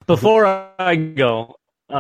before I go,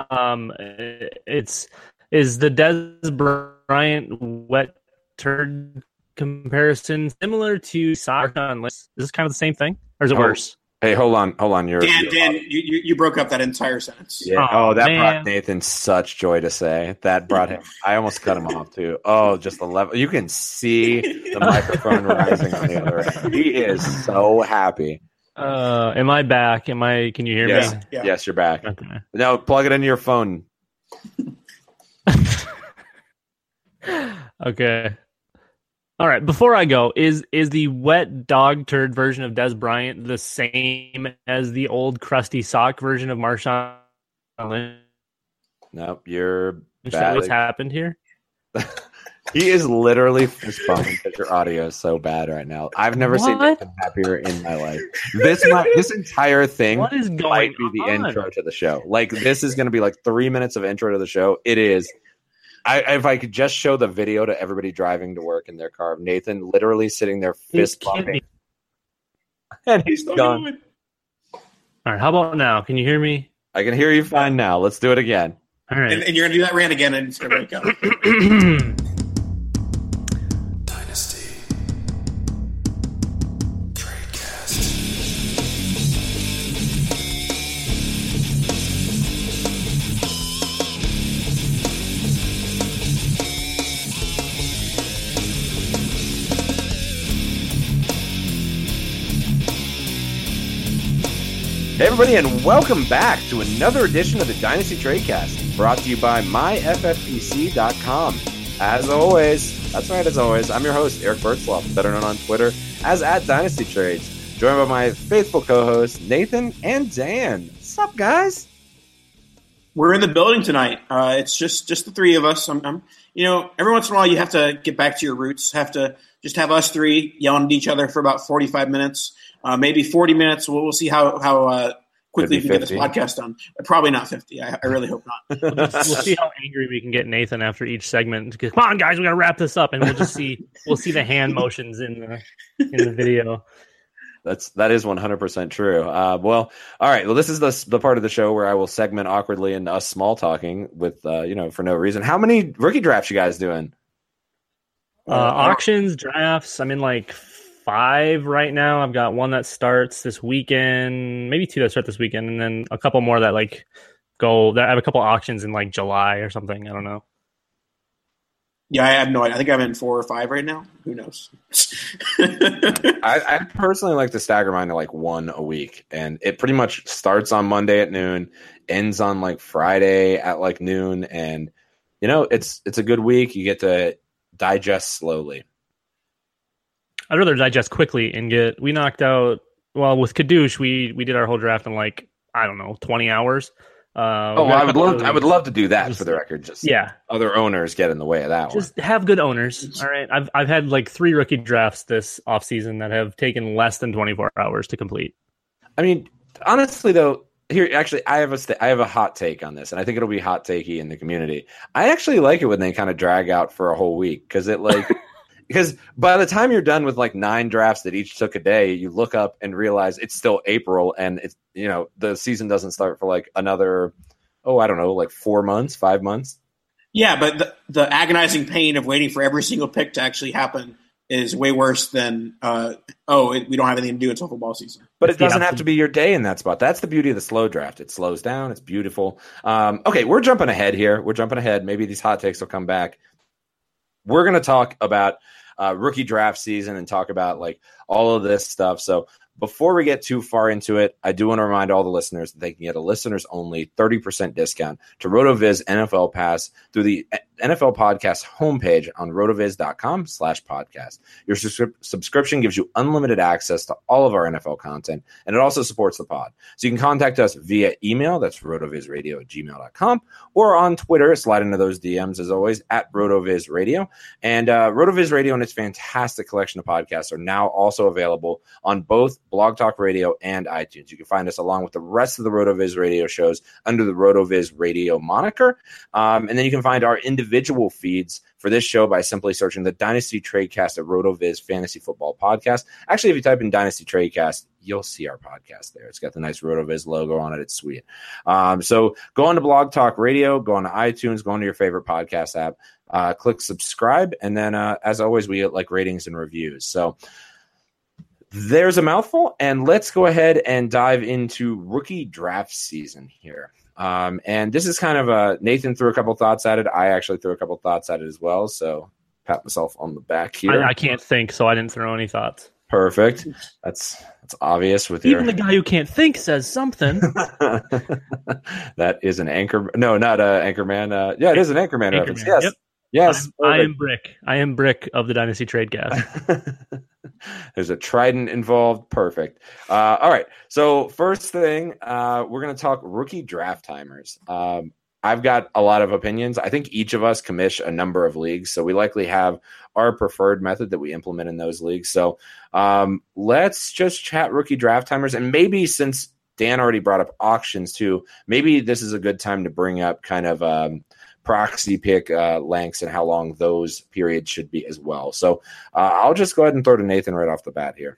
is the Des Bryant wet turd comparison similar to Marshawn Lynch? Is this kind of the same thing, or is it worse? Hey, hold on. Dan, you broke up that entire sentence. Yeah. That brought Nathan such joy to say. That brought him. I almost cut him off too. Oh, just the level. You can see the microphone rising on the other end. He is so happy. Am I back? Can you hear me? Yeah. Yes, you're back. Okay. No, plug it into your phone. Okay. All right. Before I go, is the wet dog turd version of Des Bryant the same as the old crusty sock version of Marshawn Lynch? Nope, you're Is that what's happened here? He is literally fist bumping because your audio is so bad right now. I've never seen anything happier in my life. This entire thing what is going might be the intro to the show. Like, this is going to be like 3 minutes of intro to the show. It is. If I could just show the video to everybody driving to work in their car, Nathan literally sitting there fist bumping, and he's gone. All right, how about now? Can you hear me? I can hear you fine now. Let's do it again. All right, and you're gonna do that rant again, and it's gonna break up. Dynasty Tradecast. Hey everybody, and welcome back to another edition of the Dynasty Tradecast, brought to you by myffpc.com. As always, I'm your host, Eric Bertzloff, better known on Twitter as @DynastyTrades, joined by my faithful co-hosts, Nathan and Dan. What's up, guys? We're in the building tonight. It's just the three of us. I'm every once in a while you have to get back to your roots. Have to just have us three yelling at each other for about 45 minutes. Maybe 40 minutes. We'll see how quickly we can get this podcast done. Probably not 50. I really hope not. We'll see how angry we can get Nathan after each segment. Come on, guys, we got to wrap this up, and we'll see the hand motions in the video. That is 100% true. Well, all right. Well, this is the part of the show where I will segment awkwardly into us small talking with for no reason. How many rookie drafts you guys doing? Auctions, drafts. I'm in like 5 right now. I've got one that starts this weekend, maybe 2 that start this weekend, and then a couple more that go. That I have a couple auctions in like July or something. I don't know. Yeah, I have no idea. I think I'm in 4 or 5 right now. Who knows? I personally like to stagger mine to like 1 a week, and it pretty much starts on Monday at noon, ends on like Friday at like noon, and it's a good week. You get to digest slowly. I'd rather digest quickly and we knocked out, with Kadoosh, we did our whole draft in like, I don't know, 20 hours. I would love to do that for the record. Other owners get in the way of that one. Just have good owners. All right. I've had like 3 rookie drafts this offseason that have taken less than 24 hours to complete. I mean, honestly though, here actually I have a hot take on this, and I think it'll be hot takey in the community. I actually like it when they kind of drag out for a whole week because it like because by the time you're done with like 9 drafts that each took a day, you look up and realize it's still April, and it's the season doesn't start for like another 4 months, 5 months. Yeah, but the agonizing pain of waiting for every single pick to actually happen is way worse than we don't have anything to do until football season. But it doesn't have to be your day in that spot. That's the beauty of the slow draft. It slows down. It's beautiful. Okay, we're jumping ahead here. Maybe these hot takes will come back. We're going to talk about rookie draft season and talk about like all of this stuff. So before we get too far into it, I do want to remind all the listeners that they can get a listeners only 30% discount to RotoViz NFL Pass through the NFL Podcast homepage on rotoviz.com/podcast. Your subscription gives you unlimited access to all of our NFL content, and it also supports the pod. So you can contact us via email, that's rotovizradio@gmail.com, or on Twitter, slide into those DMs as always, @rotovizradio. And RotoViz Radio and its fantastic collection of podcasts are now also available on both Blog Talk Radio, and iTunes. You can find us along with the rest of the RotoViz radio shows under the RotoViz radio moniker. And then you can find our individual feeds for this show by simply searching the Dynasty Tradecast at RotoViz Fantasy Football Podcast. Actually, if you type in Dynasty Tradecast, you'll see our podcast there. It's got the nice RotoViz logo on it. It's sweet. So go on to Blog Talk Radio, go on to iTunes, go on to your favorite podcast app, click subscribe, and then as always, we like ratings and reviews. So there's a mouthful, and let's go ahead and dive into rookie draft season here. And this is kind of Nathan threw a couple thoughts at it. I actually threw a couple thoughts at it as well. So pat myself on the back here. I can't think, so I didn't throw any thoughts. Perfect. That's obvious with even the guy who can't think says something. That is an anchor. No, not Anchorman. Yeah, it is an Anchorman reference. Yes. Yep. Yes. I am Brick. I am Brick of the Dynasty Tradecast. There's a trident involved. Perfect. All right. So first thing, we're going to talk rookie draft timers. I've got a lot of opinions. I think each of us commish a number of leagues, so we likely have our preferred method that we implement in those leagues. So let's just chat rookie draft timers. And maybe since Dan already brought up auctions too, maybe this is a good time to bring up kind of proxy pick lengths and how long those periods should be as well. So I'll just go ahead and throw to Nathan right off the bat here.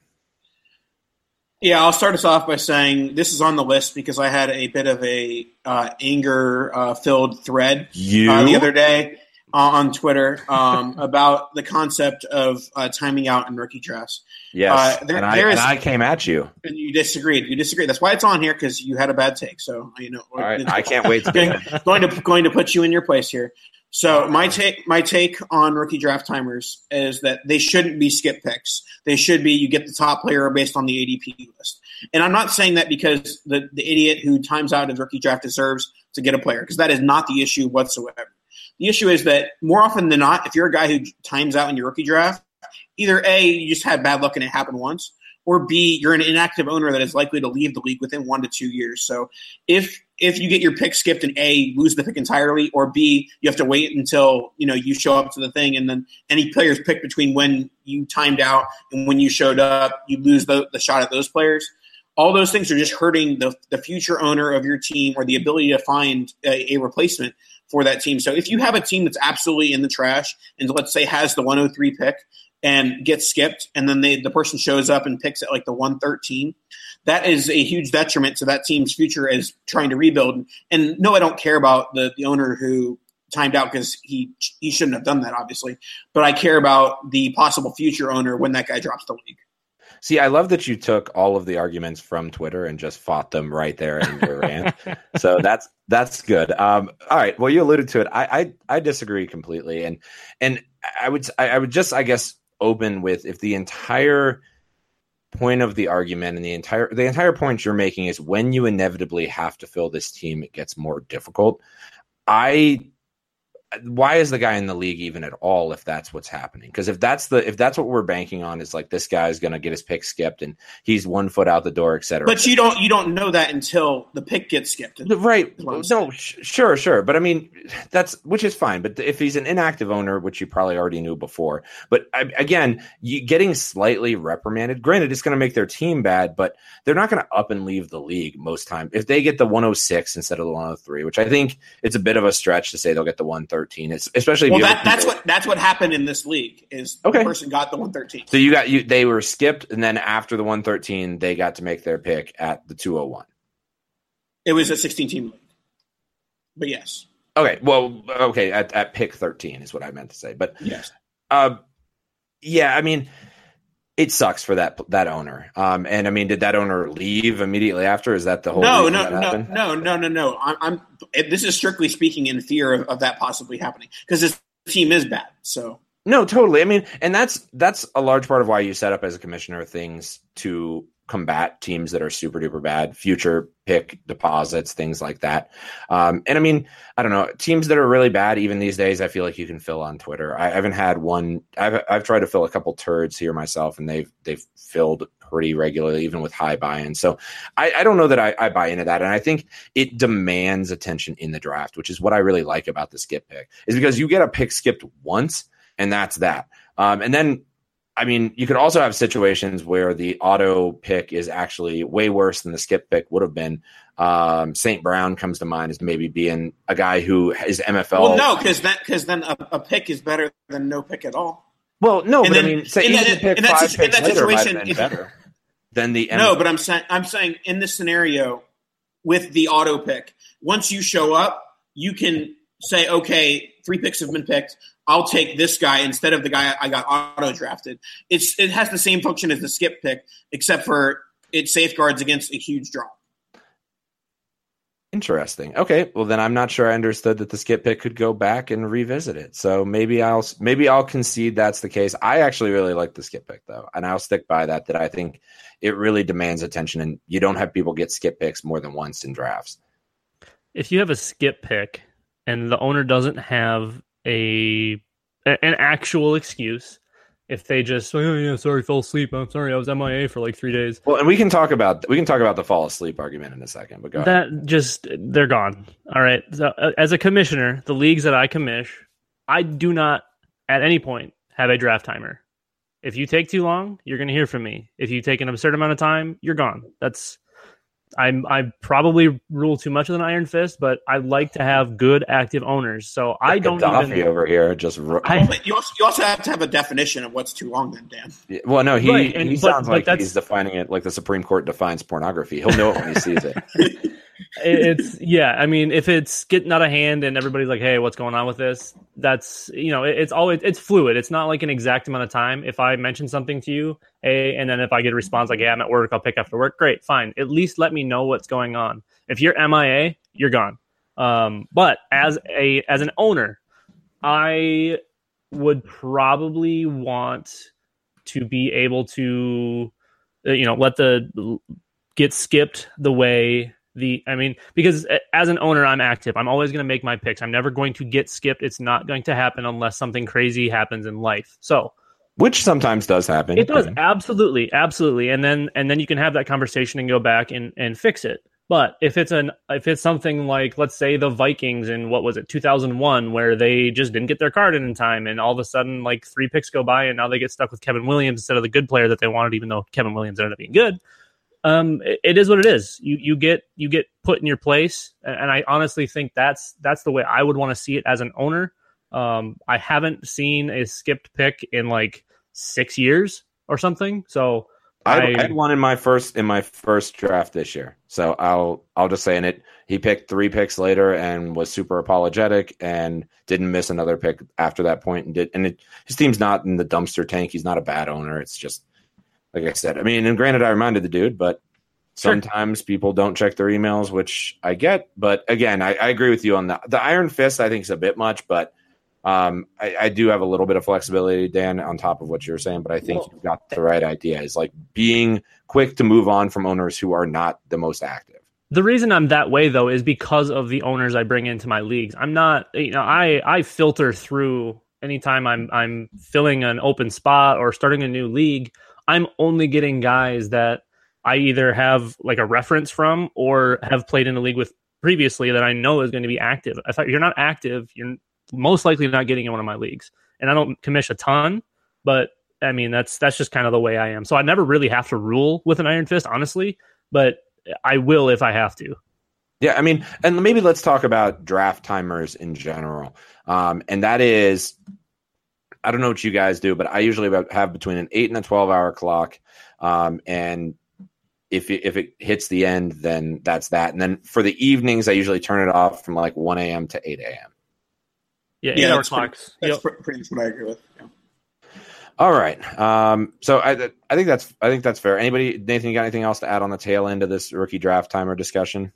Yeah, I'll start us off by saying this is on the list because I had a bit of a anger-filled thread the other day on Twitter about the concept of timing out in rookie drafts. Yes, and I came at you. And you disagreed. That's why it's on here, because you had a bad take. So, all right, I can't wait to going to put you in your place here. So my take on rookie draft timers is that they shouldn't be skip picks. They should be you get the top player based on the ADP list. And I'm not saying that because the idiot who times out his rookie draft deserves to get a player, because that is not the issue whatsoever. The issue is that more often than not, if you're a guy who times out in your rookie draft, either A, you just had bad luck and it happened once, or B, you're an inactive owner that is likely to leave the league within 1 to 2 years. So if you get your pick skipped and A, lose the pick entirely, or B, you have to wait until you show up to the thing, and then any players pick between when you timed out and when you showed up, you lose the shot at those players. All those things are just hurting the future owner of your team or the ability to find a replacement for that team. So if you have a team that's absolutely in the trash and let's say has the 103 pick and gets skipped, and then the person shows up and picks at like the 113, that is a huge detriment to that team's future as trying to rebuild. And no, I don't care about the owner who timed out because he shouldn't have done that, obviously. But I care about the possible future owner when that guy drops the league. See, I love that you took all of the arguments from Twitter and just fought them right there in your rant. So that's good. All right. Well, you alluded to it. I disagree completely, and I would just, I guess, open with, if the entire point of the argument and the entire point you're making is when you inevitably have to fill this team, it gets more difficult. Why is the guy in the league even at all if that's what's happening? Because if that's what we're banking on, is like this guy's going to get his pick skipped and he's 1 foot out the door, et cetera. But you don't know that until the pick gets skipped. Right. No, sure. But I mean, which is fine. But if he's an inactive owner, which you probably already knew before, but again, you getting slightly reprimanded, granted, it's going to make their team bad, but they're not going to up and leave the league most time. If they get the 106 instead of the 103, which I think it's a bit of a stretch to say they'll get the 113. Especially that's what happened in this league is the person got the 113. So they were skipped, and then after the 113, they got to make their pick at the 201. It was a 16-team league, but yes. Okay, at pick 13 is what I meant to say, but yes. Yeah, I mean, it sucks for that owner. And I mean, did that owner leave immediately after? Is that the whole No. This is strictly speaking in fear of that possibly happening because this team is bad. So no, totally. I mean, and that's a large part of why you set up as a commissioner things to combat teams that are super duper bad, future pick deposits, things like that. And I mean, I don't know, teams that are really bad, even these days, I feel like you can fill on Twitter. I haven't had one. I've tried to fill a couple turds here myself, and they've filled pretty regularly, even with high buy-in. So I don't know that I buy into that. And I think it demands attention in the draft, which is what I really like about the skip pick, is because you get a pick skipped once and that's that. And then I mean, you could also have situations where the auto pick is actually way worse than the skip pick would have been. St. Brown comes to mind as maybe being a guy who is MFL. Well, no, because then a pick is better than no pick at all. Well, no, And but then- I mean, say in even that- pick in that 5 situ- in picks that later might situation, have been if- better than the No, but I'm saying in this scenario with the auto pick, once you show up, you can say, okay, 3 picks have been picked. I'll take this guy instead of the guy I got auto drafted. It has the same function as the skip pick, except for it safeguards against a huge drop. Interesting. Okay, well then I'm not sure I understood that the skip pick could go back and revisit it. So maybe I'll concede that's the case. I actually really like the skip pick though, and I'll stick by that. That I think it really demands attention, and you don't have people get skip picks more than once in drafts. If you have a skip pick and the owner doesn't have an actual excuse, if they just, oh yeah, sorry, fell asleep. I'm sorry, I was MIA for like 3 days. Well, and we can talk about the fall asleep argument in a second. But go ahead. They're gone. All right. So, as a commissioner, the leagues that I commish, I do not at any point have a draft timer. If you take too long, you're going to hear from me. If you take an absurd amount of time, you're gone. I probably rule too much with an iron fist, but I like to have good active owners. So I don't Gaddafi even over here just. But you also have to have a definition of what's too long then, Dan. Well, no, he Right, and- he but- sounds but like that's- he's defining it like the Supreme Court defines pornography. He'll know it when he sees it. it's yeah. I mean, if it's getting out of hand and everybody's like, "Hey, what's going on with this?" That's it's fluid. It's not like an exact amount of time. If I mention something to you, and then if I get a response like, "Yeah, I'm at work. I'll pick after work." Great, fine. At least let me know what's going on. If you're MIA, you're gone. But as an owner, I would probably want to be able to, let the get skipped the way because as an owner, I'm active. I'm always going to make my picks. I'm never going to get skipped. It's not going to happen unless something crazy happens in life. So Which sometimes does happen. it does. Absolutely. And then you can have that conversation and go back and fix it. But if it's something like, let's say the Vikings in 2001, where they just didn't get their card in time, and all of a sudden like 3 picks go by, and now they get stuck with Kevin Williams instead of the good player that they wanted, even though Kevin Williams ended up being good. It is what it is. You get put in your place, and I honestly think that's the way I would want to see it as an owner. I haven't seen a skipped pick in like 6 years or something, so. I had one in my first draft this year. So I'll just say in it, he picked 3 picks later and was super apologetic and didn't miss another pick after that point. His team's not in the dumpster tank. He's not a bad owner. It's just, like I said, I mean, and granted, I reminded the dude, but sometimes people don't check their emails, which I get. But again, I agree with you on that. The iron fist, I think, is a bit much, but I do have a little bit of flexibility, Dan, on top of what you're saying, but I think you've got the right idea. Is like being quick to move on from owners who are not the most active. The reason I'm that way, though, is because of the owners I bring into my leagues. I'm not, I filter through anytime I'm filling an open spot or starting a new league. I'm only getting guys that I either have like a reference from or have played in a league with previously that I know is going to be active. If you're not active, you're most likely not getting in one of my leagues. And I don't commish a ton, but I mean, that's just kind of the way I am. So I never really have to rule with an iron fist, honestly, but I will if I have to. Yeah, I mean, and maybe let's talk about draft timers in general. And that is, I don't know what you guys do, but I usually have between an 8 and a 12-hour clock. And if it hits the end, then that's that. And then for the evenings, I usually turn it off from like 1 a.m. to 8 a.m. Yeah, 8-hour clocks. That's pretty much what I agree with. Yeah. All right. So I think that's fair. Anybody, Nathan, you got anything else to add on the tail end of this rookie draft timer discussion?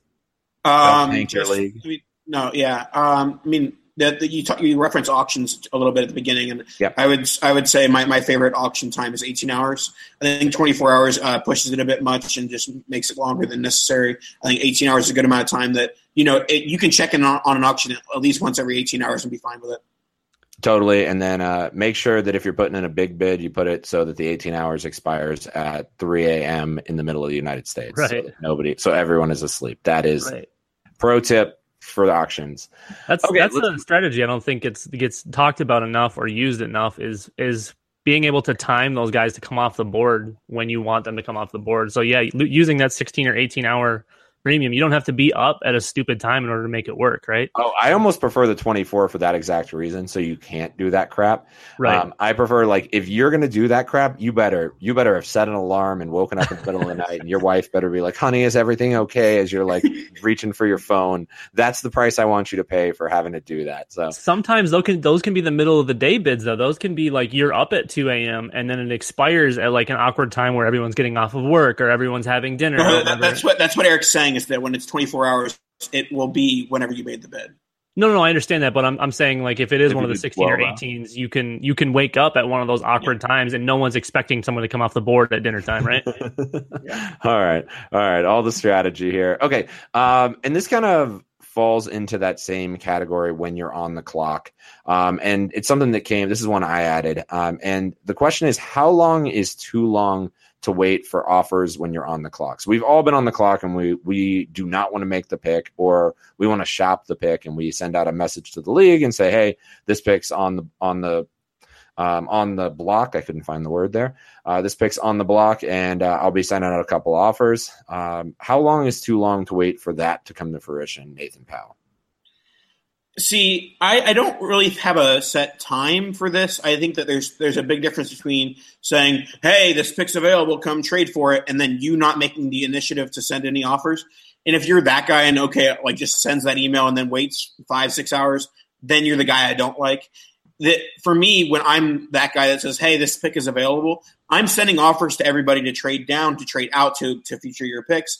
League. No, yeah. I mean, you reference auctions a little bit at the beginning, and yep. I would say my favorite auction time is 18 hours. I think 24 hours pushes it a bit much and just makes it longer than necessary. I think 18 hours is a good amount of time that you can check in on an auction at least once every 18 hours and be fine with it. Totally, and then make sure that if you're putting in a big bid, you put it so that the 18 hours expires at 3 a.m. in the middle of the United States. Right. So everyone is asleep. That is pro tip for the auctions. That's a strategy I don't think gets talked about enough or used enough is being able to time those guys to come off the board when you want them to come off the board. So yeah, using that 16 or 18 hour premium, you don't have to be up at a stupid time in order to make it work, right? Oh, I almost prefer the 24 for that exact reason. So you can't do that crap. Right. I prefer, like, if you're going to do that crap, you better have set an alarm and woken up in the middle of the night, and your wife better be like, honey, is everything okay? As you're like reaching for your phone. That's the price I want you to pay for having to do that. So sometimes those can be the middle of the day bids, though. Those can be like you're up at 2 a.m. and then it expires at like an awkward time where everyone's getting off of work or everyone's having dinner. That's what Eric's saying, is that when it's 24 hours, it will be whenever you made the bid. No, I understand that, but I'm saying, like, if it is one of the 16 or 18s, you can wake up at one of those awkward times, and no one's expecting someone to come off the board at dinner time, right? Yeah. All right. All the strategy here. Okay, and this kind of falls into that same category when you're on the clock, and it's something that came. This is one I added, and the question is, how long is too long to wait for offers when you're on the clock? So we've all been on the clock, and we do not want to make the pick, or we want to shop the pick, and we send out a message to the league and say, hey, this pick's on the block. I couldn't find the word there. This pick's on the block, and I'll be sending out a couple offers. How long is too long to wait for that to come to fruition, Nathan Powell? See, I don't really have a set time for this. I think that there's a big difference between saying, hey, this pick's available, come trade for it, and then you not making the initiative to send any offers. And if you're that guy and, okay, like, just sends that email and then waits 5-6 hours, then you're the guy I don't like. That for me, when I'm that guy that says, hey, this pick is available, I'm sending offers to everybody to trade down, to trade out, to feature your picks.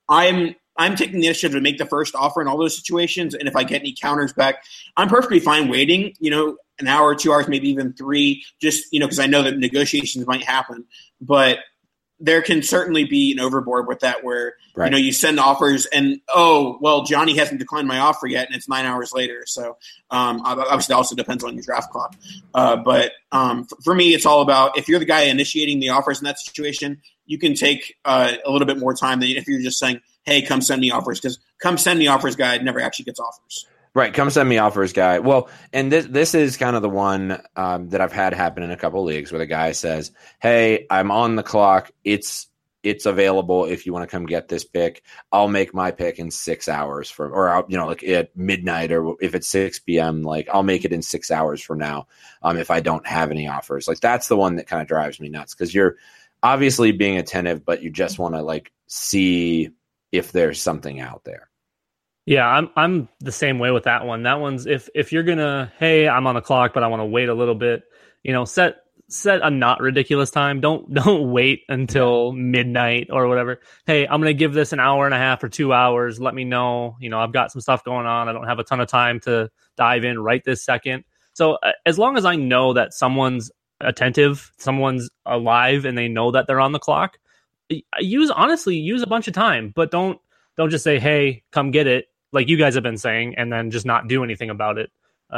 I'm taking the initiative to make the first offer in all those situations, and if I get any counters back, I'm perfectly fine waiting, an hour, 2 hours, maybe even 3, just, because I know that negotiations might happen. But there can certainly be an overboard with that where, right, you send offers and, oh, well, Johnny hasn't declined my offer yet, and it's 9 hours later. So obviously that also depends on your draft clock. But for me, it's all about, if you're the guy initiating the offers in that situation, you can take a little bit more time than if you're just saying, hey, come send me offers, because come send me offers guy never actually gets offers. Right, come send me offers guy. Well, and this is kind of the one that I've had happen in a couple of leagues where the guy says, hey, I'm on the clock. It's available if you want to come get this pick. I'll make my pick in 6 hours like at midnight, or if it's 6 p.m., like I'll make it in 6 hours from now if I don't have any offers. Like, that's the one that kind of drives me nuts, because you're obviously being attentive, but you just want to, like, see if there's something out there. Yeah, I'm the same way with that one. That one's if you're gonna, hey, I'm on the clock, but I want to wait a little bit. Set a not ridiculous time. Don't wait until midnight or whatever. Hey, I'm gonna give this an hour and a half or 2 hours. Let me know. I've got some stuff going on. I don't have a ton of time to dive in right this second. So as long as I know that someone's attentive, someone's alive, and they know that they're on the clock, use a bunch of time, but don't just say, hey, come get it, like you guys have been saying, and then just not do anything about it.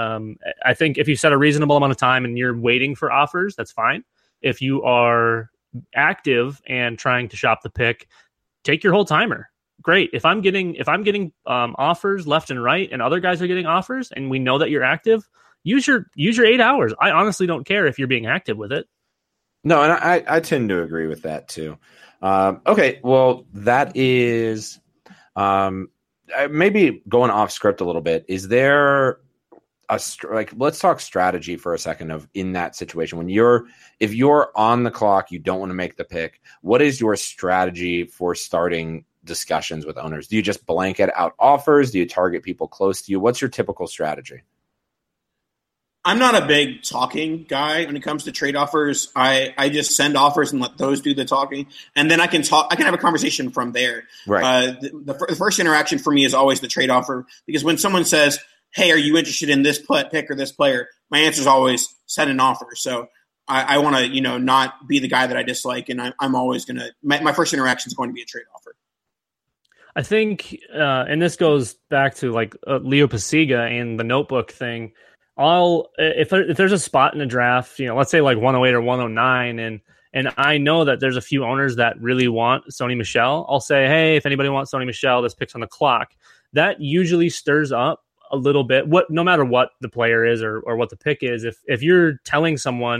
I think if you set a reasonable amount of time and you're waiting for offers, that's fine. If you are active and trying to shop the pick, take your whole timer. Great. If I'm getting offers left and right, and other guys are getting offers, and we know that you're active, use your 8 hours. I honestly don't care if you're being active with it. No, and I tend to agree with that too. Okay, well, that is maybe going off script a little bit. Is there let's talk strategy for a second of in that situation when if you're on the clock, you don't want to make the pick. What is your strategy for starting discussions with owners? Do you just blanket out offers? Do you target people close to you? What's your typical strategy? I'm not a big talking guy when it comes to trade offers. I just send offers and let those do the talking, and then I can have a conversation from there. Right. The first interaction for me is always the trade offer, because when someone says, hey, are you interested in this pick or this player? My answer is always send an offer. So I want to, not be the guy that I dislike, and I'm always going to my first interaction is going to be a trade offer. I think, and this goes back to like Leo Pasiga and the notebook thing. If there's a spot in the draft, let's say like 108 or 109, and I know that there's a few owners that really want Sony Michel, I'll say, hey, if anybody wants Sony Michel, this pick's on the clock. That usually stirs up a little bit, no matter what the player is or what the pick is. If you're telling someone,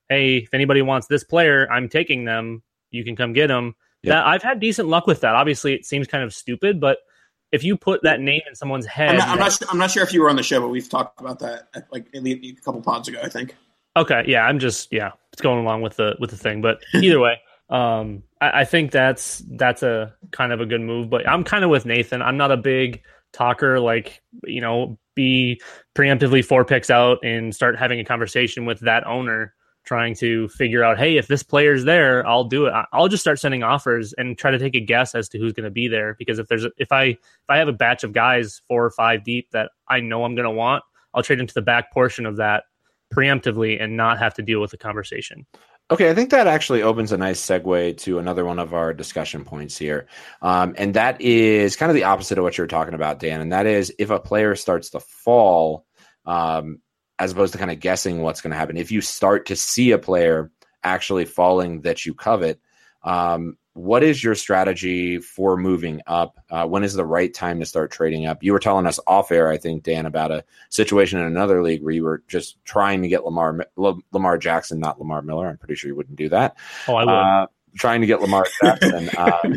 hey, if anybody wants this player, I'm taking them. You can come get them. Yep. That I've had decent luck with that. Obviously, it seems kind of stupid, but if you put that name in someone's head, I'm not sure if you were on the show, but we've talked about that like a couple pods ago, I think. Okay, yeah, it's going along with the thing, but either way, I think that's a kind of a good move. But I'm kind of with Nathan. I'm not a big talker, like, be preemptively 4 picks out and start having a conversation with that owner, trying to figure out, hey, if this player's there, I'll do it. I'll just start sending offers and try to take a guess as to who's going to be there. Because if I have a batch of guys 4 or 5 deep that I know I'm going to want, I'll trade into the back portion of that preemptively and not have to deal with the conversation. Okay, I think that actually opens a nice segue to another one of our discussion points here. And that is kind of the opposite of what you're talking about, Dan. And that is if a player starts to fall, as opposed to kind of guessing what's going to happen. If you start to see a player actually falling that you covet, what is your strategy for moving up? When is the right time to start trading up? You were telling us off air, I think, Dan, about a situation in another league where you were just trying to get Lamar Jackson, not Lamar Miller. I'm pretty sure you wouldn't do that. Oh, I would. Trying to get Lamar Jackson.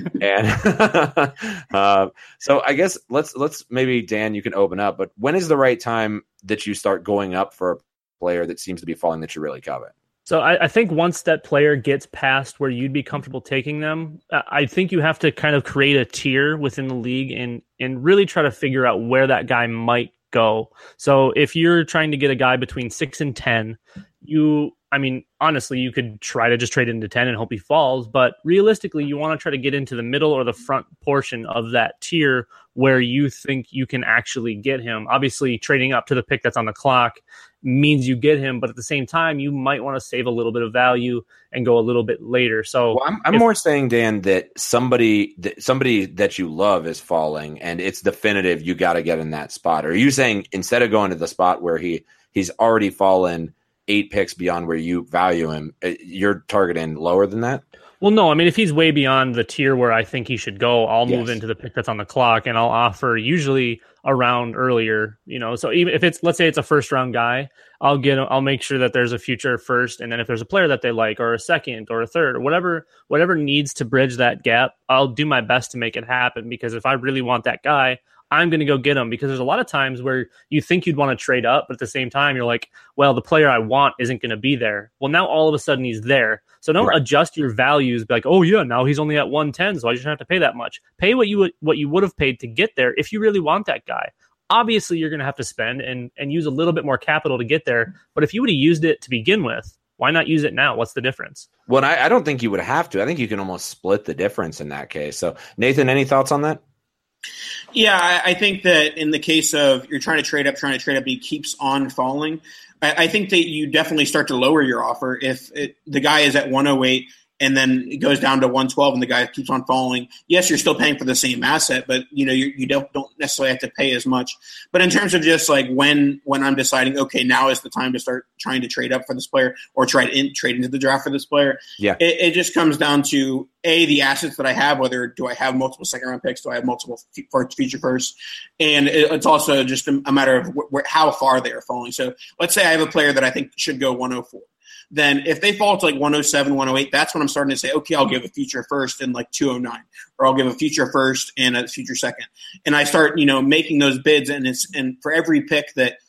So I guess let's maybe, Dan, you can open up, but when is the right time that you start going up for a player that seems to be falling that you really covet? So I think once that player gets past where you'd be comfortable taking them, I think you have to kind of create a tier within the league and really try to figure out where that guy might go. So if you're trying to get a guy between 6 and 10, honestly, you could try to just trade into 10 and hope he falls. But realistically, you want to try to get into the middle or the front portion of that tier where you think you can actually get him. Obviously, trading up to the pick that's on the clock means you get him, but at the same time, you might want to save a little bit of value and go a little bit later. So I'm more saying, Dan, that somebody that you love is falling and it's definitive you got to get in that spot. Or are you saying instead of going to the spot where he's already fallen 8 picks beyond where you value him, you're targeting lower than that? Well, no, if he's way beyond the tier where I think he should go, I'll move into the pick that's on the clock and I'll offer usually a round earlier, so even if let's say it's a first round guy, I'll make sure that there's a future first. And then if there's a player that they like or a second or a third or whatever needs to bridge that gap, I'll do my best to make it happen, because if I really want that guy, I'm going to go get him, because there's a lot of times where you think you'd want to trade up, but at the same time, you're like, well, the player I want isn't going to be there. Well, now all of a sudden he's there. So don't adjust your values. Be like, oh yeah, now he's only at 110, so I just don't have to pay that much. Pay what you would have paid to get there if you really want that guy. Obviously, you're going to have to spend and use a little bit more capital to get there. But if you would have used it to begin with, why not use it now? What's the difference? Well, I don't think you would have to. I think you can almost split the difference in that case. So, Nathan, any thoughts on that? Yeah, I think that in the case of you're trying to trade up, and he keeps on falling, I think that you definitely start to lower your offer. If the guy is at 108 and then it goes down to 112 and the guy keeps on falling, yes, you're still paying for the same asset, but you don't necessarily have to pay as much. But in terms of just like when I'm deciding, okay, now is the time to start trying to trade up for this player or trade into the draft for this player, it just comes down to the assets that I have, whether do I have multiple second round picks, do I have multiple future firsts, and it's also just a matter of how far they are falling. So let's say I have a player that I think should go 104. Then if they fall to like 107, 108, that's when I'm starting to say, okay, I'll give a future first in like 209, or I'll give a future first and a future second. And I start, making those bids, and for every pick that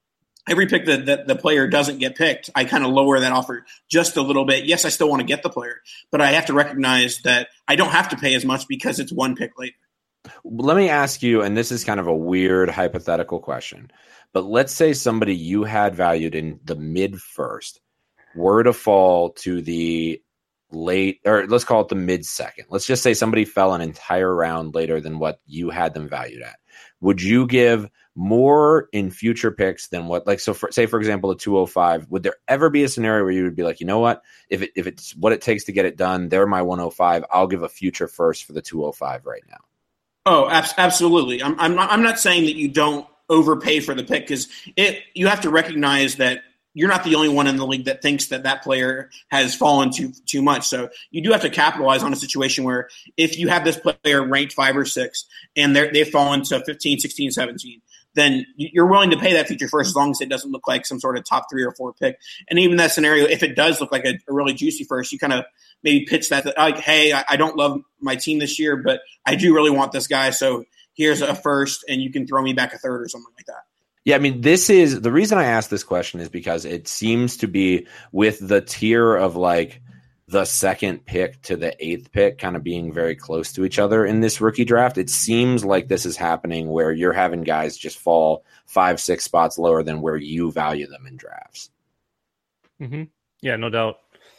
the player doesn't get picked, I kind of lower that offer just a little bit. Yes, I still want to get the player, but I have to recognize that I don't have to pay as much because it's one pick later. Let me ask you, and this is kind of a weird hypothetical question, but let's say somebody you had valued in the mid first were to fall to the late, or let's call it the mid second. Let's just say somebody fell an entire round later than what you had them valued at. Would you give more in future picks than what, like, so say for example, a 205, would there ever be a scenario where you would be like, you know what, if it's what it takes to get it done, they're my 105, I'll give a future first for the 205 right now? Oh, absolutely. I'm not saying that you don't overpay for the pick, because you have to recognize that you're not the only one in the league that thinks that player has fallen too much. So you do have to capitalize on a situation where if you have this player ranked 5 or 6 and they've fallen to 15, 16, 17, then you're willing to pay that feature first as long as it doesn't look like some sort of top 3 or 4 pick. And even that scenario, if it does look like a really juicy first, you kind of maybe pitch that like, hey, I don't love my team this year, but I do really want this guy. So here's a first and you can throw me back a third or something like that. Yeah, I mean, this is the reason I asked this question is because it seems to be with the tier of like the 2nd pick to the 8th pick kind of being very close to each other in this rookie draft. It seems like this is happening where you're having guys just fall 5, 6 spots lower than where you value them in drafts. Mm-hmm. Yeah, no doubt.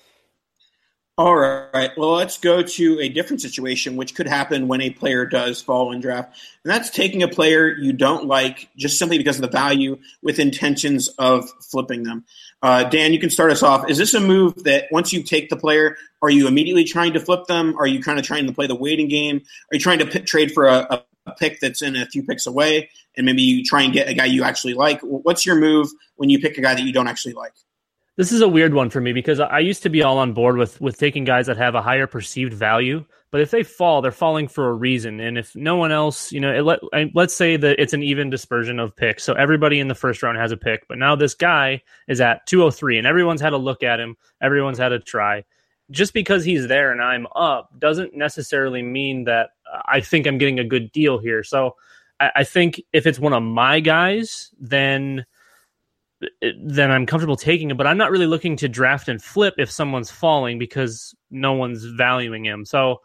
All right. Well, let's go to a different situation, which could happen when a player does fall in draft. And that's taking a player you don't like just simply because of the value with intentions of flipping them. Dan, you can start us off. Is this a move that once you take the player, are you immediately trying to flip them? Are you kind of trying to play the waiting game? Are you trying to trade for a pick that's in a few picks away and maybe you try and get a guy you actually like? What's your move when you pick a guy that you don't actually like? This is a weird one for me because I used to be all on board with taking guys that have a higher perceived value. But if they fall, they're falling for a reason. And if no one else, let's say that it's an even dispersion of picks. So everybody in the first round has a pick. But now this guy is at 203 and everyone's had a look at him. Everyone's had a try. Just because he's there and I'm up doesn't necessarily mean that I think I'm getting a good deal here. So I think if it's one of my guys, then I'm comfortable taking it, but I'm not really looking to draft and flip if someone's falling because no one's valuing him. So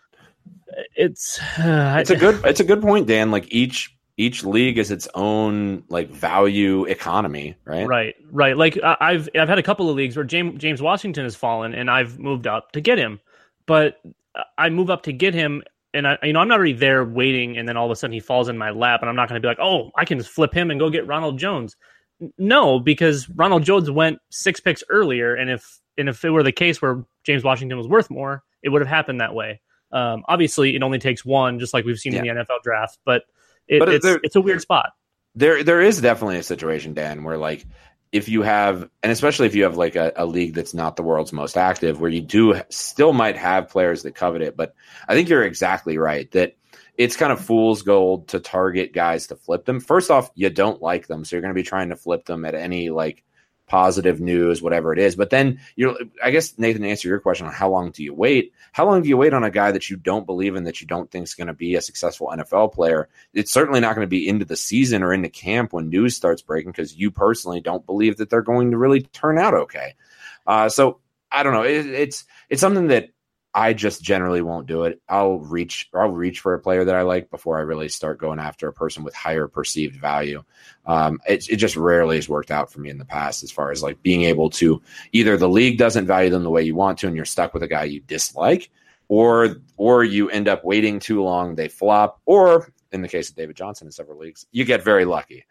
it's a good point, Dan. Like each league is its own like value economy, right? Right. Like I've had a couple of leagues where James Washington has fallen and I've moved up to get him, but I move up to get him. And I'm not already there waiting. And then all of a sudden he falls in my lap and I'm not going to be like, oh, I can just flip him and go get Ronald Jones. No, because Ronald Jones went 6 picks earlier, and if it were the case where James Washington was worth more, it would have happened that way. Obviously, it only takes one, just like we've seen in the NFL draft, but it's a weird spot. There is definitely a situation, Dan, where like if you have, and especially if you have like a league that's not the world's most active, where you do still might have players that covet it, but I think you're exactly right that it's kind of fool's gold to target guys to flip them. First off, you don't like them, so you're going to be trying to flip them at any like positive news, whatever it is. But then I guess, Nathan, to answer your question on how long do you wait? How long do you wait on a guy that you don't believe in, that you don't think is going to be a successful NFL player? It's certainly not going to be into the season or into camp when news starts breaking because you personally don't believe that they're going to really turn out okay. So I don't know. It's something that I just generally won't do it. I'll reach for a player that I like before I really start going after a person with higher perceived value. It just rarely has worked out for me in the past as far as like being able to either the league doesn't value them the way you want to and you're stuck with a guy you dislike, or you end up waiting too long, they flop, or in the case of David Johnson in several leagues, you get very lucky.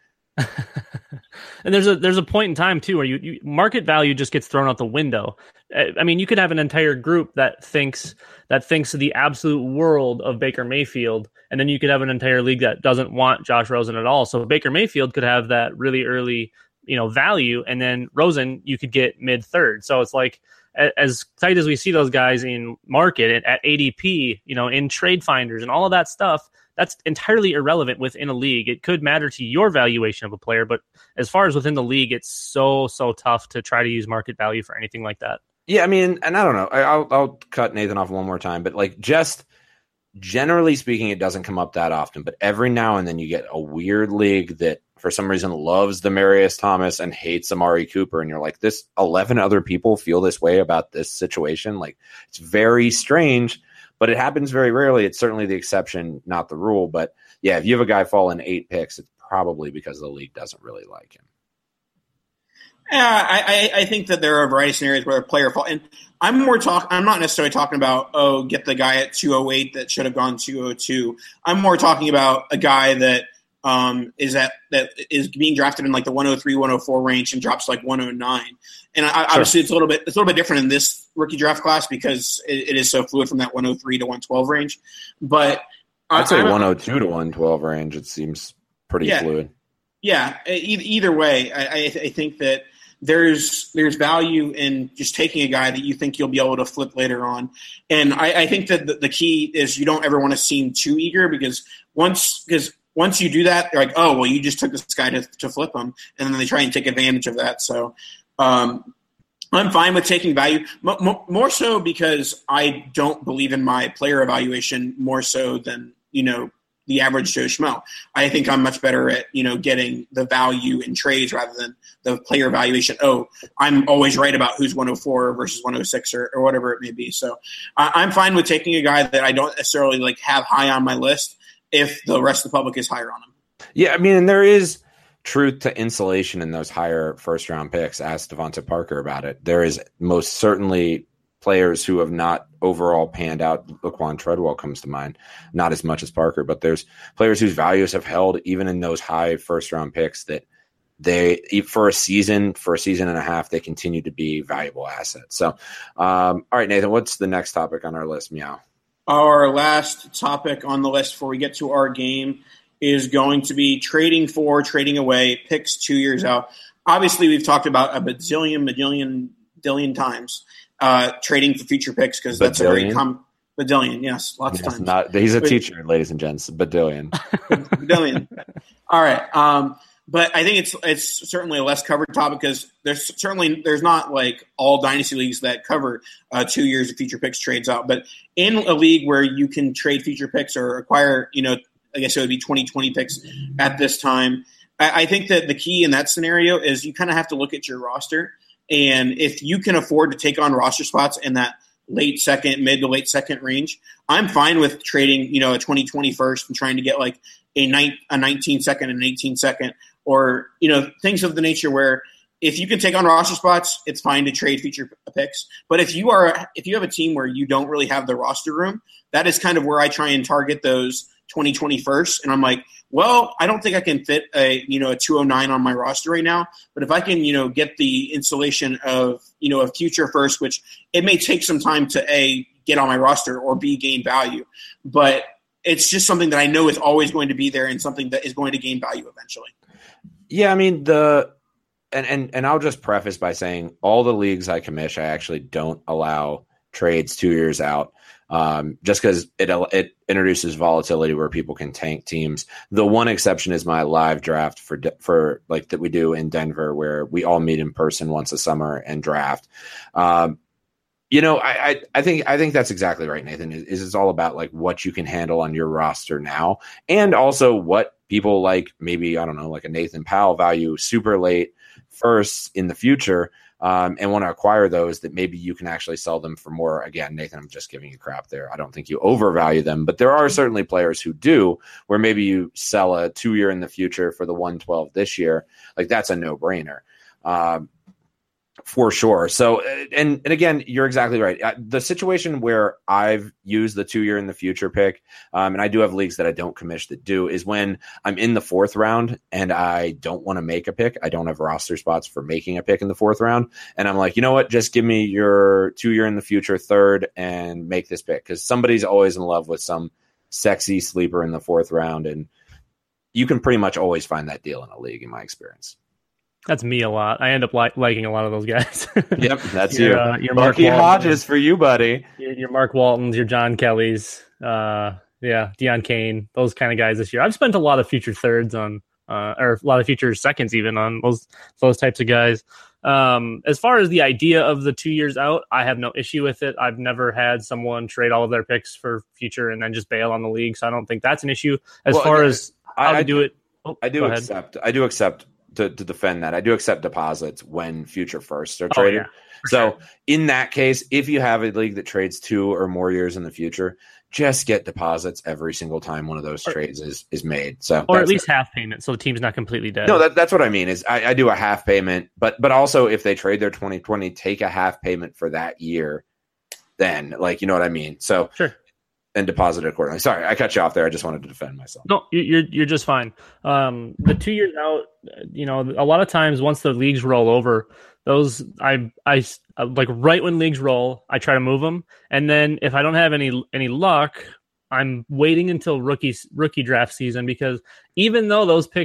And there's a point in time too where you market value just gets thrown out the window. I mean, you could have an entire group that thinks the absolute world of Baker Mayfield, and then you could have an entire league that doesn't want Josh Rosen at all. So Baker Mayfield could have that really early, value, and then Rosen you could get mid-third. So it's like as tight as we see those guys in market at ADP, in trade finders and all of that stuff, that's entirely irrelevant within a league. It could matter to your valuation of a player, but as far as within the league, it's so tough to try to use market value for anything like that. Yeah, I mean, and I don't know. I'll cut Nathan off one more time, but like just generally speaking, it doesn't come up that often. But every now and then you get a weird league that for some reason loves Demaryius Thomas and hates Amari Cooper, and you're like, this 11 other people feel this way about this situation. Like it's very strange. But it happens very rarely. It's certainly the exception, not the rule. But yeah, if you have a guy fall in 8 picks, it's probably because the league doesn't really like him. Yeah, I think that there are a variety of scenarios where a player falls. And I'm not necessarily talking about, get the guy at 208 that should have gone 202. I'm more talking about a guy that is being drafted in like the 103, 104 range and drops like 109. And obviously it's a little bit different in this rookie draft class because it is so fluid from that 103 to 112 range. But I'd say 102 to 112 range. It seems pretty fluid. Yeah. Either way, I think that there's value in just taking a guy that you think you'll be able to flip later on. And I think that the key is you don't ever want to seem too eager, because once you do that, they're like, oh, well, you just took this guy to flip him, and then they try and take advantage of that. So I'm fine with taking value, more so because I don't believe in my player evaluation more so than, the average Joe Schmo. I think I'm much better at, getting the value in trades rather than the player evaluation. Oh, I'm always right about who's 104 versus 106 or whatever it may be. So I'm fine with taking a guy that I don't necessarily have high on my list if the rest of the public is higher on him. Yeah, I mean, and there is truth to insulation in those higher first-round picks. Ask Devonta Parker about it. There is most certainly players who have not overall panned out. Laquan Treadwell comes to mind, not as much as Parker, but there's players whose values have held even in those high first-round picks that they, for a season and a half, they continue to be valuable assets. So, all right, Nathan, what's the next topic on our list? Meow. Our last topic on the list before we get to our game is going to be trading away picks 2 years out. Obviously, we've talked about a badillion times trading for future picks, because that's a very common badillion. Yes, lots of times. He's a teacher, ladies and gents. Badillion. Badillion. All right. But I think it's certainly a less covered topic, because there's not all dynasty leagues that cover 2 years of future picks trades out. But in a league where you can trade future picks or acquire, I guess it would be 2020 picks at this time, I think that the key in that scenario is you kind of have to look at your roster. And if you can afford to take on roster spots in that mid to late second range, I'm fine with trading, a 2020 first and trying to get a 19 second and an 18 second, or, things of the nature where if you can take on roster spots, it's fine to trade future picks. But if you have a team where you don't really have the roster room, that is kind of where I try and target those 2020 first. And I'm like, well, I don't think I can fit a 209 on my roster right now. But if I can, get the insulation of, a future first, which it may take some time to A, get on my roster, or B, gain value. But it's just something that I know is always going to be there and something that is going to gain value eventually. Yeah, I mean, and I'll just preface by saying all the leagues I commish, I actually don't allow trades 2 years out. Just because it introduces volatility where people can tank teams. The one exception is my live draft for that we do in Denver, where we all meet in person once a summer and draft. I think that's exactly right, Nathan. It's all about what you can handle on your roster now, and also what people maybe, I don't know, a Nathan Powell value super late first in the future. And want to acquire those that maybe you can actually sell them for more. Again, Nathan, I'm just giving you crap there. I don't think you overvalue them, but there are certainly players who do, where maybe you sell a 2 year in the future for the 112 this year. That's a no-brainer. For sure. So, and again, you're exactly right. The situation where I've used the 2 year in the future pick, and I do have leagues that I don't commish that do, is when I'm in the fourth round and I don't want to make a pick. I don't have roster spots for making a pick in the fourth round. And I'm like, you know what? Just give me your 2 year in the future third and make this pick. Because somebody's always in love with some sexy sleeper in the fourth round. And you can pretty much always find that deal in a league, in my experience. That's me a lot. I end up liking a lot of those guys. Yep, that's your Mark Lucky Hodges for you, buddy. Your Mark Waltons, your John Kellys, Deion Kane, those kind of guys this year. I've spent a lot of future thirds on, or a lot of future seconds even on those types of guys. As far as the idea of the 2 years out, I have no issue with it. I've never had someone trade all of their picks for future and then just bail on the league, so I don't think that's an issue. As far as how to do it, I do accept. To defend that, I do accept deposits when future firsts are traded. So in that case, if you have a league that trades 2 or more years in the future, just get deposits every single time one of those trades is made. So, or at least half payment, so the team's not completely dead. No, that's what I mean. Is I do a half payment, but also if they trade their 2020, take a half payment for that year. Then, you know what I mean. So sure. And deposit it accordingly. Sorry, I cut you off there. I just wanted to defend myself. No, you're just fine. The 2 years out, a lot of times once the leagues roll over, those I right when leagues roll, I try to move them, and then if I don't have any luck, I'm waiting until rookie draft season, because even though those picks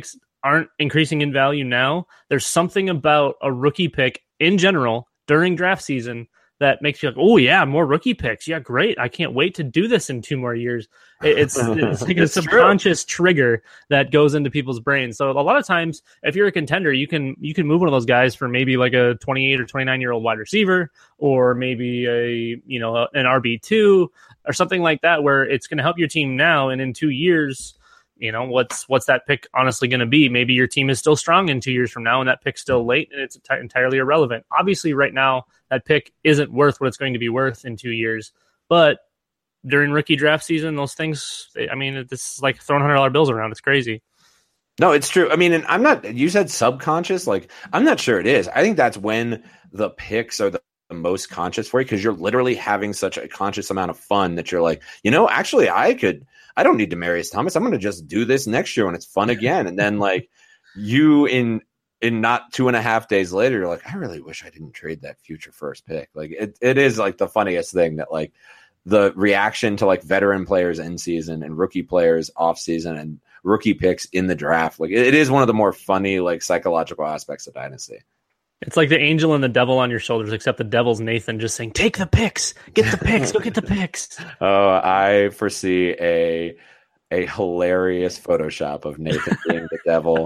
aren't increasing in value now, there's something about a rookie pick in general during draft season that makes you like, oh yeah, more rookie picks. Yeah, great. I can't wait to do this in 2 more years. It's like a subconscious trigger that goes into people's brains. So a lot of times, if you're a contender, you can move one of those guys for maybe like a 28 or 29-year-old wide receiver, or maybe an RB2 or something like that, where it's going to help your team now, and in 2 years, what's that pick honestly going to be? Maybe your team is still strong in 2 years from now, and that pick's still late, and it's entirely irrelevant. Obviously, right now, that pick isn't worth what it's going to be worth in 2 years. But during rookie draft season, those things, this is like throwing $100 bills around. It's crazy. No, it's true. I mean, and you said subconscious. Like, I'm not sure it is. I think that's when the picks are the most conscious for you, because you're literally having such a conscious amount of fun that you're like, actually, I don't need Demaryius Thomas. I'm going to just do this next year when it's fun again. And then like you in not 2.5 days later, you're like, I really wish I didn't trade that future first pick. Like it is like the funniest thing that like the reaction to like veteran players in season and rookie players off season and rookie picks in the draft. Like it is one of the more funny, like psychological aspects of Dynasty. It's like the angel and the devil on your shoulders, except the devil's Nathan just saying, take the picks, get the picks, go get the picks. Oh, I foresee a hilarious Photoshop of Nathan being the devil.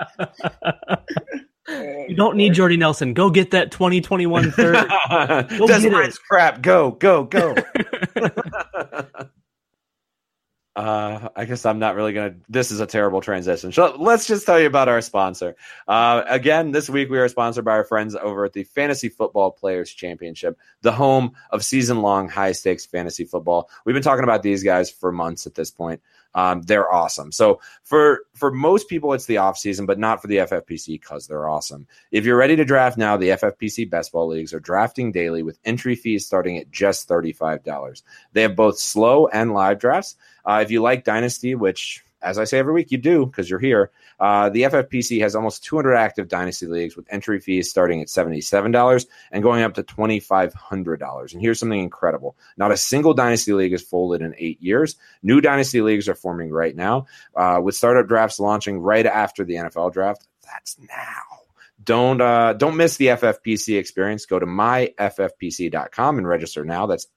You don't need Jordy Nelson. Go get that 2021 third. Desperate crap. Go. I guess I'm not really going to. This is a terrible transition. So let's just tell you about our sponsor. Again, this week we are sponsored by our friends over at the Fantasy Football Players Championship, the home of season-long high-stakes fantasy football. We've been talking about these guys for months at this point. They're awesome. So for most people, it's the off season, but not for the FFPC because they're awesome. If you're ready to draft now, the FFPC Best Ball Leagues are drafting daily with entry fees starting at just $35. They have both slow and live drafts. If you like Dynasty, which, as I say every week, you do because you're here, the FFPC has almost 200 active Dynasty leagues with entry fees starting at $77 and going up to $2,500. And here's something incredible. Not a single Dynasty league is folded in 8 years. New Dynasty leagues are forming right now, with startup drafts launching right after the NFL draft. That's now. Don't miss the FFPC experience. Go to myffpc.com and register now. That's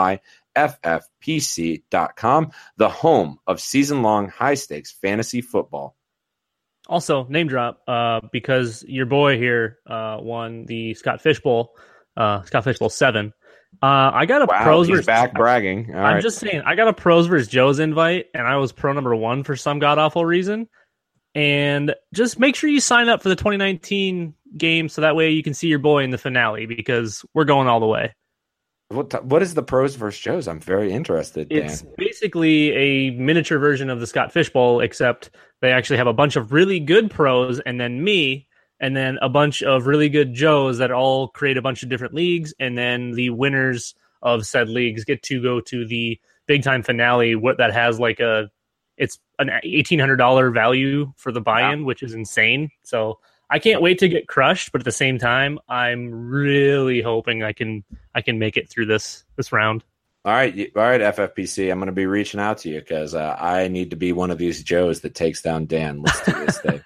myffpc.com, the home of season-long high-stakes fantasy football. Also, name drop, because your boy here won the Scott Fish Bowl 7. I got a pros he's versus back bragging. I'm just saying, I got a pros versus Joe's invite, and I was pro number 1 for some god-awful reason. And just make sure you sign up for the 2019 game so that way you can see your boy in the finale, because we're going all the way. What is the pros versus Joe's? I'm very interested, Dan. It's basically a miniature version of the Scott Fish Bowl, except they actually have a bunch of really good pros and then me, and then a bunch of really good Joes that all create a bunch of different leagues, and then the winners of said leagues get to go to the big time finale that has like it's an $1,800 value for the buy-in, which is insane. So I can't wait to get crushed, but at the same time, I'm really hoping I can make it through this round. All right, FFPC. I'm going to be reaching out to you because I need to be one of these Joes that takes down Dan. Let's do this thing.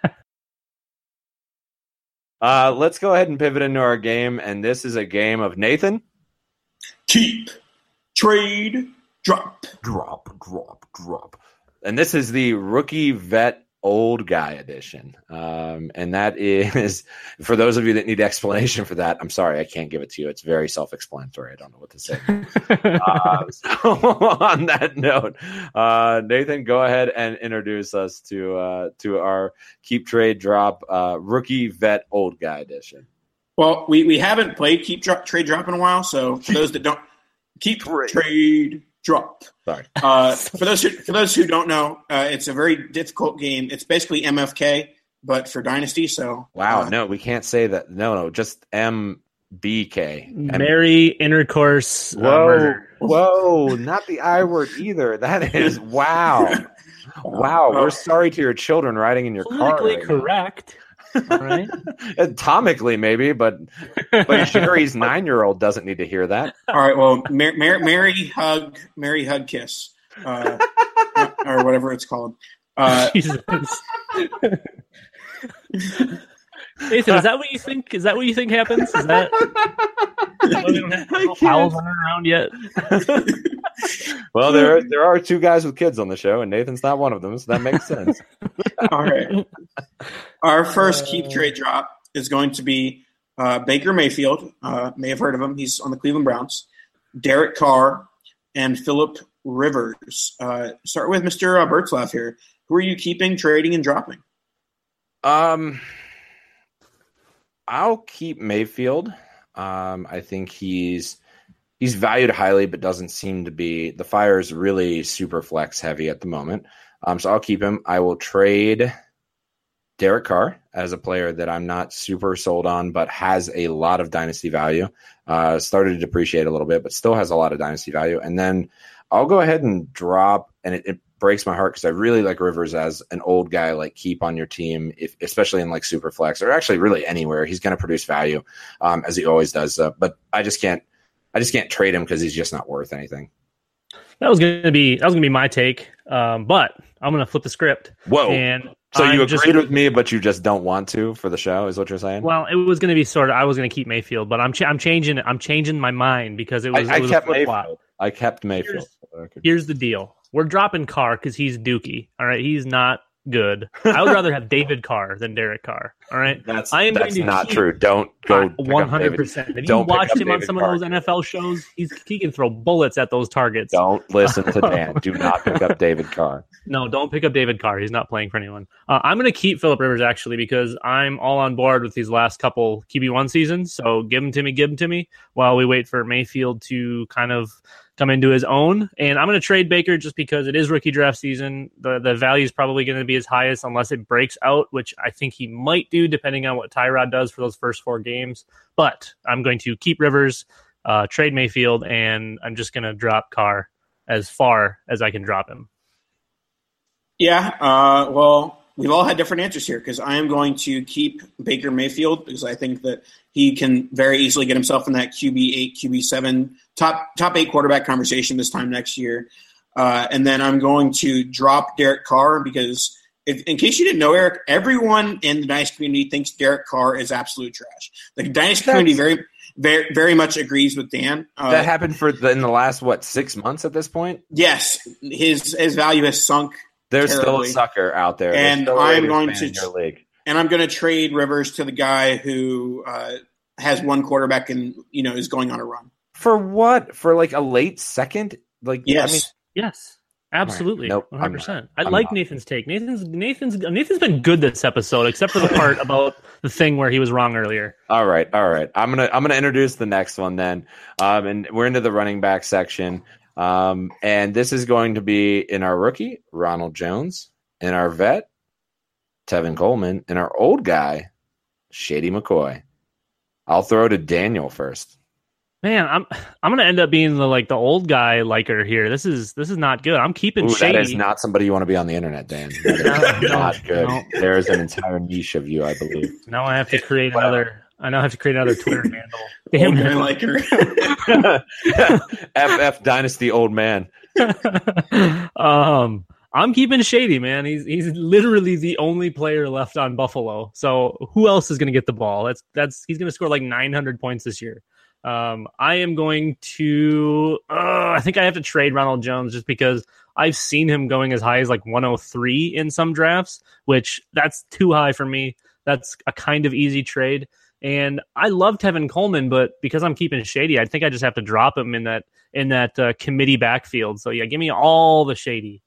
Let's go ahead and pivot into our game, and this is a game of Nathan. Keep, trade, drop. Drop. And this is the rookie vet old guy edition. And that is, for those of you that need explanation for that, I'm sorry, I can't give it to you. It's very self-explanatory. I don't know what to say. So on that note, Nathan, go ahead and introduce us to our keep, trade, drop rookie vet old guy edition. Well, we haven't played keep, trade, drop in a while. So for those that don't, keep, trade, drop. Sorry. For those who don't know, it's a very difficult game. It's basically MFK, but for Dynasty. So wow, no, we can't say that. No, just MBK. Marry, intercourse, murder. Whoa, not the I word either. That is wow. Wow, we're sorry to your children riding in your car. Politically correct. All right. Atomically, maybe, but Sherry's 9-year-old doesn't need to hear that. All right. Well, marry, hug, kiss, or whatever it's called. Nathan, is that what you think? Is that what you think happens? Is that we don't have no fouls running around yet? Well, there are two guys with kids on the show, and Nathan's not one of them, so that makes sense. All right. Our first keep trade drop is going to be Baker Mayfield. May have heard of him. He's on the Cleveland Browns. Derek Carr and Phillip Rivers. Start with Mr. Bertzlaff here. Who are you keeping, trading, and dropping? I'll keep Mayfield. I think he's valued highly, but doesn't seem to be. The fire is really super flex heavy at the moment. So I'll keep him. I will trade Derek Carr as a player that I'm not super sold on, but has a lot of dynasty value. Started to depreciate a little bit, but still has a lot of dynasty value. And then I'll go ahead and drop, and it breaks my heart because I really like Rivers as an old guy, like keep on your team, especially in like super flex or actually really anywhere. He's going to produce value as he always does. But I just can't trade him because he's just not worth anything. That was gonna be my take, but I'm gonna flip the script. Whoa! And so you agreed with me, but you just don't want to for the show, is what you're saying? Well, it was gonna be I was gonna keep Mayfield, but I'm changing it. I'm changing my mind because it was. I was kept a flip-flop. Mayfield. I kept Mayfield. Here's the deal: we're dropping Carr because he's dookie. All right, he's not good. I would rather have David Carr than Derek Carr. All right, that's not true. Don't go 100%. If you watched him on some of those NFL shows, he can throw bullets at those targets. Don't listen to Dan. Do not pick up David Carr. No, don't pick up David Carr. He's not playing for anyone. I'm going to keep Phillip Rivers actually because I'm all on board with these last couple QB1 seasons. So give him to me while we wait for Mayfield to kind of come into his own. And I'm going to trade Baker just because it is rookie draft season. The value is probably going to be his highest unless it breaks out, which I think he might do depending on what Tyrod does for those first 4 games. But I'm going to keep Rivers, trade Mayfield, and I'm just going to drop Carr as far as I can drop him. Yeah, well, we've all had different answers here because I am going to keep Baker Mayfield because I think that he can very easily get himself in that QB8, QB7, top 8 quarterback conversation this time next year. And then I'm going to drop Derek Carr because, in case you didn't know, Eric, everyone in the Dynasty community thinks Derek Carr is absolute trash. The Dynasty community very, very much agrees with Dan. That happened in the last, 6 months at this point? Yes. His value has sunk. There's terribly. Still a sucker out there. And I'm going to trade Rivers to the guy who has one quarterback and is going on a run. For what? For like a late second? Like yes, yes, absolutely, nope, 100%. I like Nathan's take. Nathan's been good this episode, except for the part about the thing where he was wrong earlier. All right. I'm gonna introduce the next one then, and we're into the running back section. And this is going to be in our rookie, Ronald Jones, in our vet, Tevin Coleman, and our old guy, Shady McCoy. I'll throw to Daniel first. Man, I'm gonna end up being the old guy liker here. This is not good. I'm keeping Shady. That is not somebody you want to be on the internet, Dan. That is not good. No. There is an entire niche of you, I believe. Now I have to create another. I now have to create another Twitter handle. Damn it, liker. FF Dynasty old man. I'm keeping Shady, man. He's literally the only player left on Buffalo. So who else is going to get the ball? He's going to score like 900 points this year. I am going to. I think I have to trade Ronald Jones just because I've seen him going as high as like 103 in some drafts, which that's too high for me. That's a kind of easy trade. And I love Tevin Coleman, but because I'm keeping Shady, I think I just have to drop him in that committee backfield. So yeah, give me all the Shady.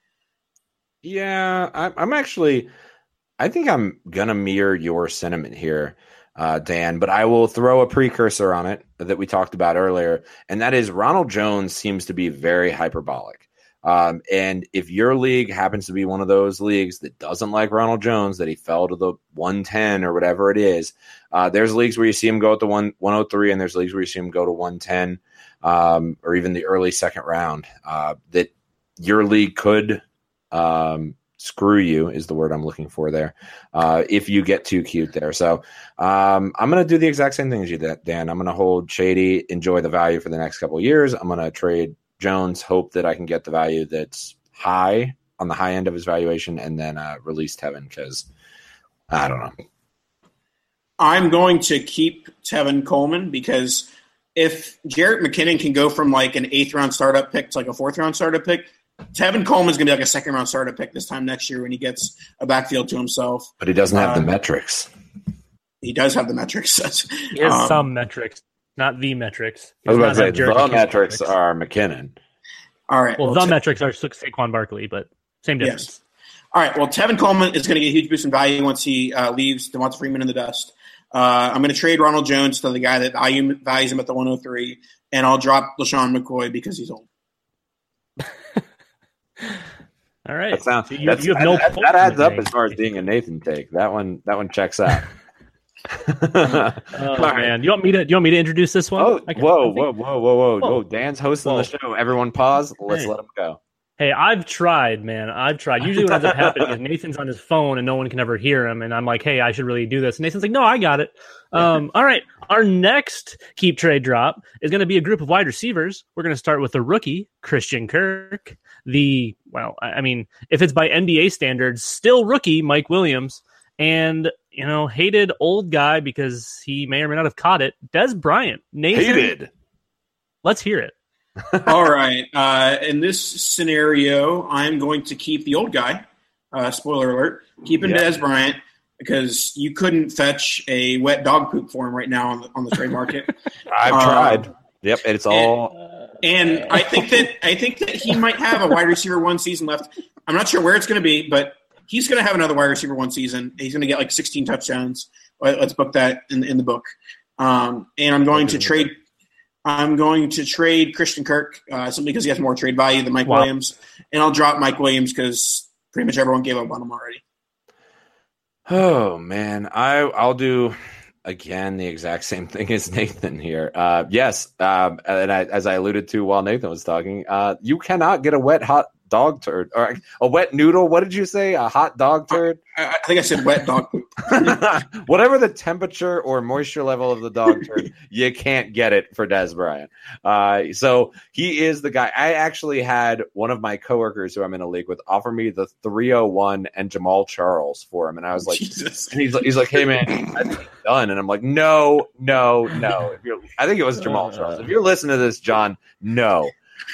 Yeah, I think I'm gonna mirror your sentiment here, Dan. But I will throw a precursor on it that we talked about earlier, and that is Ronald Jones seems to be very hyperbolic. And if your league happens to be one of those leagues that doesn't like Ronald Jones, that he fell to the 110 or whatever it is, there's leagues where you see him go at the 103, and there's leagues where you see him go to 110, or even the early second round. That your league could screw you is the word I'm looking for there. If you get too cute there. So I'm going to do the exact same thing as you did, Dan. I'm going to hold Shady, enjoy the value for the next couple of years. I'm going to trade Jones, hope that I can get the value that's high on the high end of his valuation, and then release Tevin because I don't know. I'm going to keep Tevin Coleman because if Jarrett McKinnon can go from like an 8th-round startup pick to like a 4th-round startup pick, Tevin Coleman's going to be like a 2nd-round startup pick this time next year when he gets a backfield to himself. But he doesn't have the metrics. He does have the metrics. He has some metrics, not the metrics. I was about to say, Jarrett the McKinnon's metrics are McKinnon. All right. Well, the metrics are Saquon Barkley, but same difference. Yes. All right. Well, Tevin Coleman is going to get a huge boost in value once he leaves Devonta Freeman in the dust. I'm going to trade Ronald Jones to the guy that values him at the 103, and I'll drop LaShawn McCoy because he's old. All right. That adds up as far as being a Nathan take. That one checks out. Man, you want me to introduce this one? Whoa! Dan's hosting the show. Everyone, pause. Let's let him go. Hey, I've tried, man. Usually what ends up happening is Nathan's on his phone and no one can ever hear him, and I'm like, hey, I should really do this. And Nathan's like, no, I got it. All right, our next keep trade drop is going to be a group of wide receivers. We're going to start with the rookie Christian Kirk, if it's by NBA standards, still rookie Mike Williams, and hated old guy because he may or may not have caught it, Dez Bryant. Nathan, hated. Let's hear it. All right. In this scenario, I'm going to keep the old guy. Spoiler alert. Keep him Dez Bryant because you couldn't fetch a wet dog poop for him right now on the trade market. I've tried. Yep, it's all. And I think that he might have a wide receiver 1 season left. I'm not sure where it's going to be, but he's going to have another wide receiver 1 season. He's going to get like 16 touchdowns. Let's book that in the book. And I'm going to trade Christian Kirk simply because he has more trade value than Mike Williams, and I'll drop Mike Williams because pretty much everyone gave up on him already. Oh man, I'll do again the exact same thing as Nathan here. Yes, and as I alluded to while Nathan was talking, you cannot get a wet hot dog turd or a wet noodle. What did you say? A hot dog turd? I think I said wet dog poop. Whatever the temperature or moisture level of the dog turd, you can't get it for Dez Bryant. So he is the guy. I actually had one of my coworkers who I'm in a league with offer me the 301 and Jamal Charles for him, and I was like, Jesus. And he's like, hey man, I think he's done, and I'm like, no. I think it was Jamal Charles. If you're listening to this, John, no.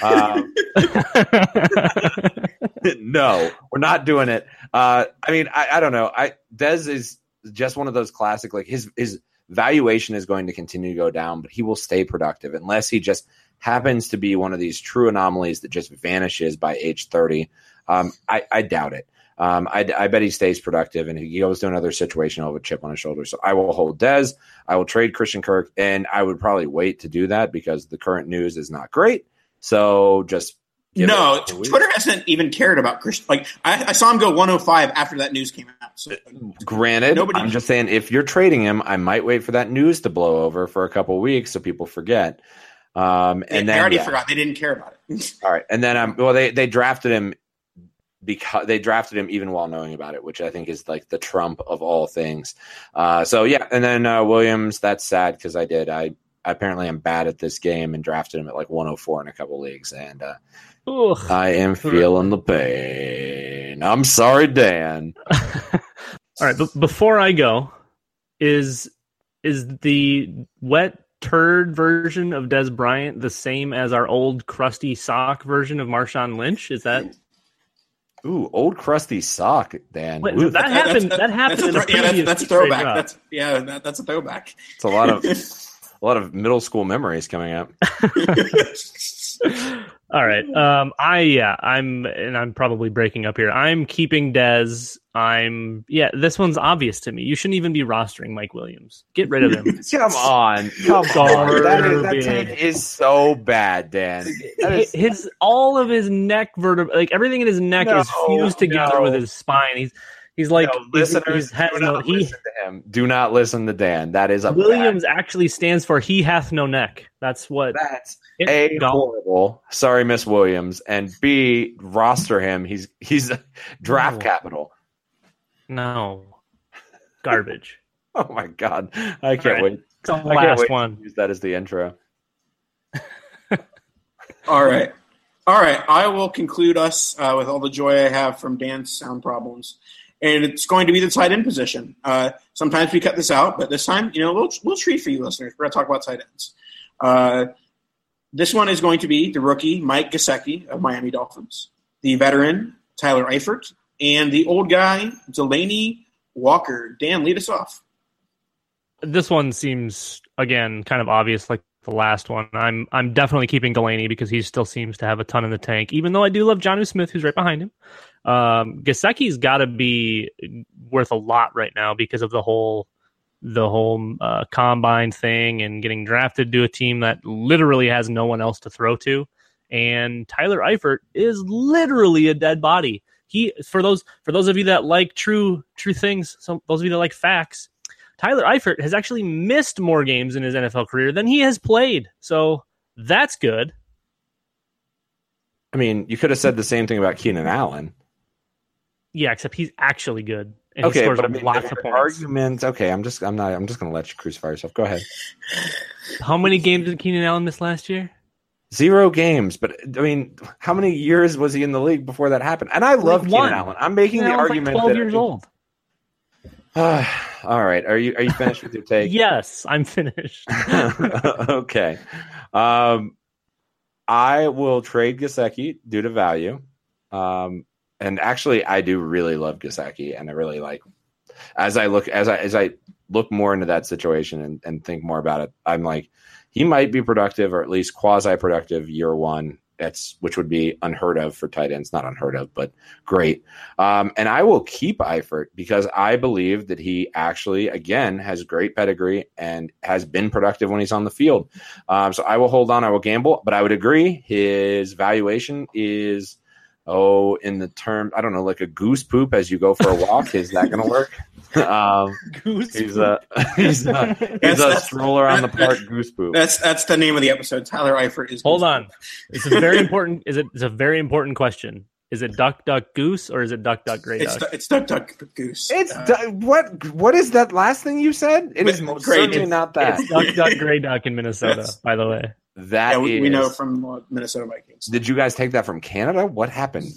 No, we're not doing it. I don't know. Dez is just one of those classic, like his valuation is going to continue to go down, but he will stay productive unless he just happens to be one of these true anomalies that just vanishes by age 30. I doubt it. I bet he stays productive and he goes to another situation with a chip on his shoulder. So I will hold Dez. I will trade Christian Kirk, and I would probably wait to do that because the current news is not great. So just Twitter hasn't even cared about Christian. Like I saw him go 105 after that news came out. So, granted, I'm just saying if you're trading him, I might wait for that news to blow over for a couple of weeks so people forget. They already forgot. They didn't care about it. All right, and then they drafted him because they drafted him even while knowing about it, which I think is like the Trump of all things. And then Williams. That's sad because I apparently am bad at this game and drafted him at like 104 in a couple leagues, and I am feeling the pain. I'm sorry, Dan. All right, but before I go, is the wet turd version of Dez Bryant the same as our old crusty sock version of Marshawn Lynch? Is that? Ooh, old crusty sock, Dan. Wait, that happened. That happened. That's a throwback. That's a throwback. It's a lot of middle school memories coming up. All right. I'm probably breaking up here. I'm keeping Dez. This one's obvious to me. You shouldn't even be rostering Mike Williams. Get rid of him. Come on. That take is so bad, Dan. All of his neck vertebrae, like everything in his neck is fused together with his spine. He's like, listeners, do not listen to him. Do not listen to Dan. That is Williams actually stands for he hath no neck. That's horrible. Sorry, Miss Williams. And B, roster him. He's draft capital. No. Garbage. Oh my God. I can't wait. It's the last one. To use that as the intro. All right. I will conclude us with all the joy I have from Dan's sound problems. and it's going to be the tight end position. Sometimes we cut this out, but this time, a little treat for you listeners. We're going to talk about tight ends. This one is going to be the rookie Mike Gesicki of Miami Dolphins, the veteran Tyler Eifert, and the old guy Delanie Walker. Dan, lead us off. This one seems, again, kind of obvious like the last one. I'm definitely keeping Delanie because he still seems to have a ton in the tank, even though I do love Jonnu Smith, who's right behind him. Gesicki's got to be worth a lot right now because of the whole combine thing and getting drafted to a team that literally has no one else to throw to. And Tyler Eifert is literally a dead body. He, for those of you that like true things, those of you that like facts, Tyler Eifert has actually missed more games in his NFL career than he has played. So that's good. I mean, you could have said the same thing about Keenan Allen. Yeah, except he's actually good. And Okay, he scores but I mean, lots of points. arguments. Okay, I'm just going to let you crucify yourself. Go ahead. How many games did Keenan Allen miss last year? 0 games, but I mean, how many years was he in the league before that happened? And I love Keenan Allen. I'm making the argument like 12 that years old. All right, are you finished with your take? Yes, I'm finished. Okay, I will trade Gesicki due to value. And actually, I do really love Gesicki, and I really like as I look more into that situation and think more about it. I'm like, he might be productive, or at least quasi-productive year one. Which would be unheard of for tight ends. Not unheard of, but great. And I will keep Eifert because I believe that he actually, again, has great pedigree and has been productive when he's on the field. So I will hold on. I will gamble, but I would agree his valuation is, in the term, I don't know, like a goose poop as you go for a walk. Is that going to work? Goose he's a stroller on the park goose poop. That's the name of the episode. Tyler Eifert is. Hold on, it's a very important. It's a very important question. Is it duck duck goose or is it duck duck gray duck? It's duck duck goose. It's what is that last thing you said? It is most certainly not that. It's duck duck gray duck in Minnesota. By the way, we know from Minnesota Vikings. Did you guys take that from Canada? What happened?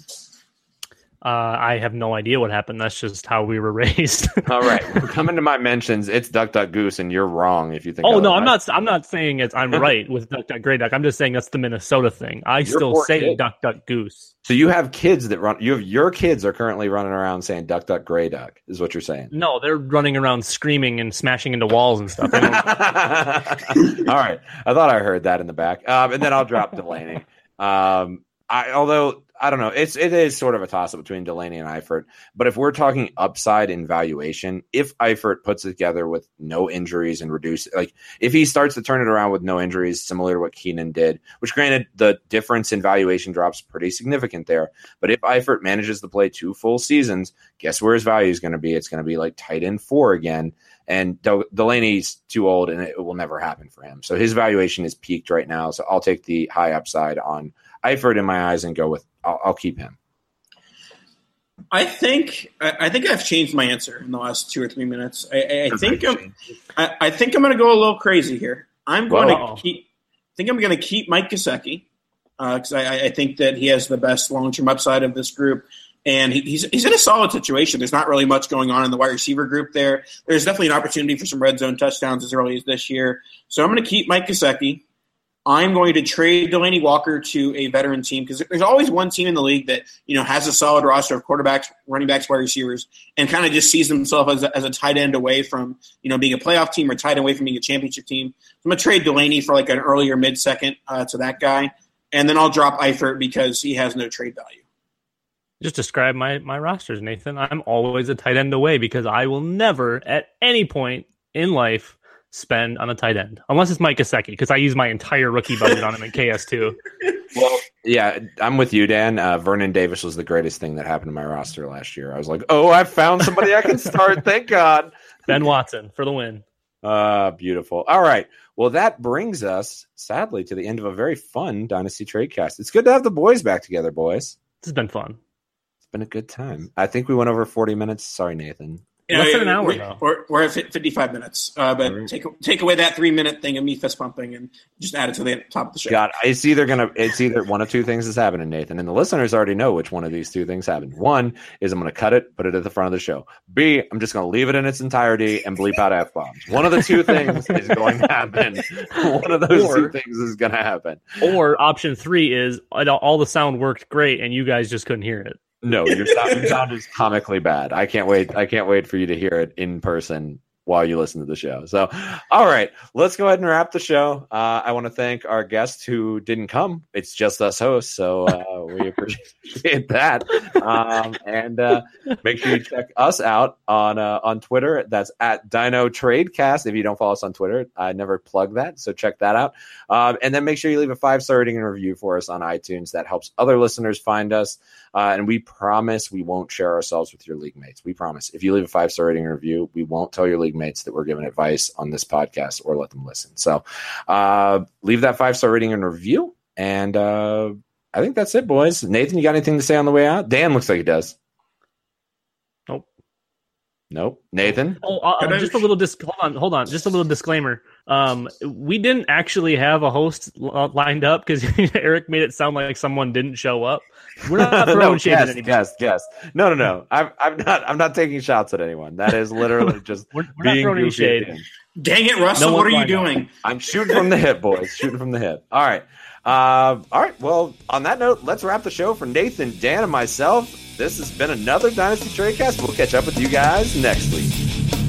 I have no idea what happened. That's just how we were raised. All right, we're coming to my mentions. It's duck duck goose, and you're wrong if you think. Oh no, I'm not saying I'm right with duck duck gray duck. I'm just saying that's the Minnesota thing. You're still say kid. Duck duck goose. So you have kids that run. Your kids are currently running around saying duck duck gray duck. Is what you're saying? No, they're running around screaming and smashing into walls and stuff. All right, I thought I heard that in the back, and then I'll drop Delanie. Although I don't know, it is sort of a toss up between Delanie and Eifert. But if we're talking upside in valuation, if Eifert puts it together with no injuries and if he starts to turn it around with no injuries, similar to what Keenan did, which granted the difference in valuation drops pretty significant there. But if Eifert manages to play 2 full seasons, guess where his value is going to be? It's going to be like tight end 4 again. And Delanie's too old, and it will never happen for him. So his valuation is peaked right now. So I'll take the high upside on Eifert in my eyes and go with I'll keep him. I think I've changed my answer in the last 2 or 3 minutes. I think I'm going to go a little crazy here. I'm going to keep Mike Gesicki because I think that he has the best long-term upside of this group. And he's in a solid situation. There's not really much going on in the wide receiver group there. There's definitely an opportunity for some red zone touchdowns as early as this year. So I'm going to keep Mike Gesicki. I'm going to trade Delanie Walker to a veteran team because there's always one team in the league that has a solid roster of quarterbacks, running backs, wide receivers, and kind of just sees themselves as a tight end away from being a playoff team or tight end away from being a championship team. So I'm going to trade Delanie for like an earlier mid-second to that guy, and then I'll drop Eifert because he has no trade value. Just describe my rosters, Nathan. I'm always a tight end away because I will never at any point in life spend on a tight end unless it's Mike Gesicki because I use my entire rookie budget on him in KS2. Well, yeah, I'm with you, Dan. Vernon Davis was the greatest thing that happened to my roster last year. I was like, I found somebody I can start. Thank God. Ben Watson for the win. Beautiful. All right. Well, that brings us, sadly, to the end of a very fun Dynasty Tradecast. It's good to have the boys back together, boys. This has been fun. It's been a good time. I think we went over 40 minutes. Sorry, Nathan. Less than an hour, though. We're at 55 minutes. But take away that 3-minute thing of me fist pumping and just add it to the top of the show. God, it's either one of two things is happening, Nathan, and the listeners already know which one of these two things happened. One is I'm going to cut it, put it at the front of the show. B, I'm just going to leave it in its entirety and bleep out F-bombs. One of the two things is going to happen. One of those two things is going to happen. Or option 3 is all the sound worked great and you guys just couldn't hear it. No, your sound is comically bad. I can't wait for you to hear it in person while you listen to the show. So, all right, let's go ahead and wrap the show. I want to thank our guest who didn't come. It's just us hosts, so we appreciate that. And make sure you check us out on Twitter. That's at Dino Tradecast. If you don't follow us on Twitter, I never plug that, so check that out. And then make sure you leave a 5-star rating and review for us on iTunes. That helps other listeners find us. And we promise we won't share ourselves with your league mates. We promise. If you leave a 5-star rating and review, we won't tell your league mates that we're giving advice on this podcast or let them listen. So leave that 5-star rating and review. And I think that's it, boys. Nathan, you got anything to say on the way out? Dan looks like he does. Nope. Nathan? Just a little hold on. Just a little disclaimer. We didn't actually have a host lined up because Eric made it sound like someone didn't show up. We're not throwing shade at anyone. Yes. No. I'm not taking shots at anyone. That is literally just we're not throwing any shade. Dang it, Russell! What are you doing? I'm shooting from the hip, boys. Shooting from the hip. All right. All right. Well, on that note, let's wrap the show for Nathan, Dan, and myself. This has been another Dynasty Tradecast. We'll catch up with you guys next week.